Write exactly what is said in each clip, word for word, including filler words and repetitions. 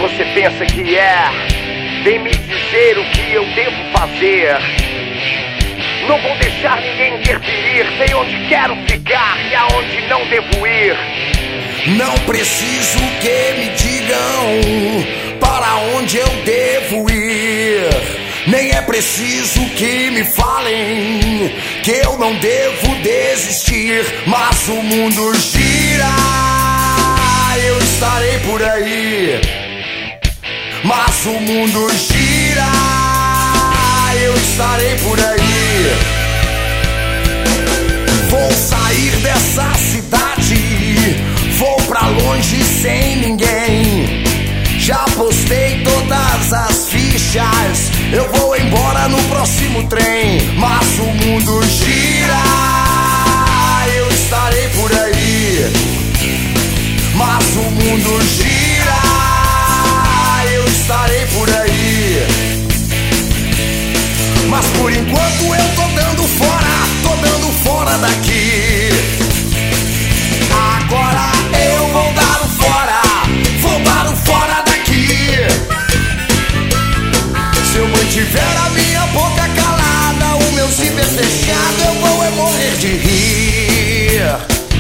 você pensa que é? Vem me dizer o que eu devo fazer. Não vou deixar ninguém interferir. Sei onde quero ficar e aonde não devo ir. Não preciso que me digam para onde eu devo ir. Nem é preciso que me falem que eu não devo desistir. Mas o mundo gira, eu estarei por aí. Mas o mundo gira, eu estarei por aí. Vou sair dessa cidade, vou pra longe sem ninguém. Já postei todas as fichas, eu vou embora no próximo trem. Mas o mundo gira, eu estarei por aí. Mas o mundo gira, eu estarei por aí. Mas por enquanto eu tô dando fora, tô dando fora daqui. Agora eu vou dar o fora, vou dar o fora daqui. Se eu mantiver a minha boca calada, o meu zíper fechado, eu vou é morrer de rir.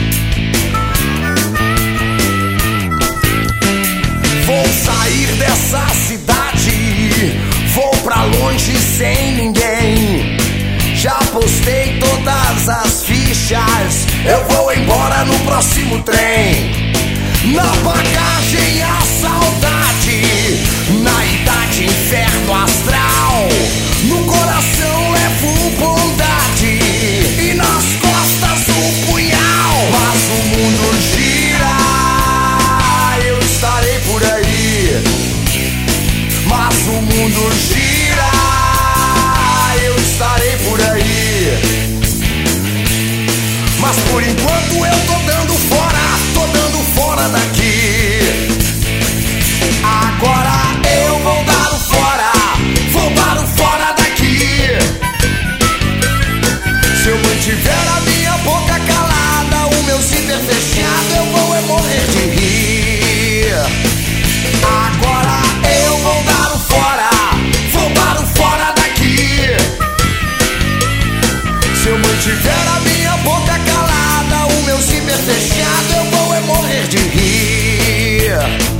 Vou sair dessa cidade, vou pra longe sem ninguém. Já postei todas as fichas, eu vou embora no próximo trem. Na bagagem a saudade, na idade inferno astral. No coração levo bondade e nas costas o punhal. Mas o mundo gira, eu estarei por aí. Mas o mundo gira, eu estarei por aí. Mas por enquanto eu tô dando fora, tô dando fora daqui. Agora eu vou dar o fora, vou dar o fora daqui. Se eu mantiver a minha boca calada, o meu zíper fechado, eu vou é morrer de rir. Agora eu vou dar o fora, vou dar o fora daqui. Se eu mantiver a minha boca calada, o meu zíper fechado, eu vou é morrer de rir.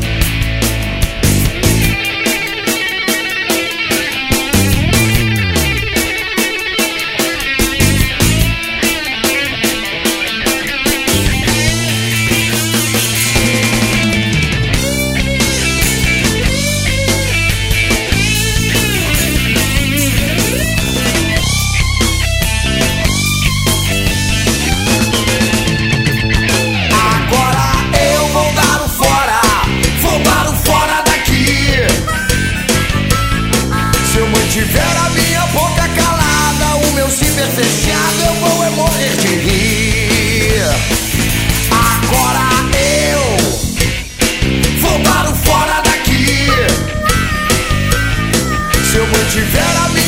Tiver a minha boca calada, o meu zíper fechado, eu vou é morrer de rir. Agora eu vou dar o fora daqui. Se eu mantiver a minha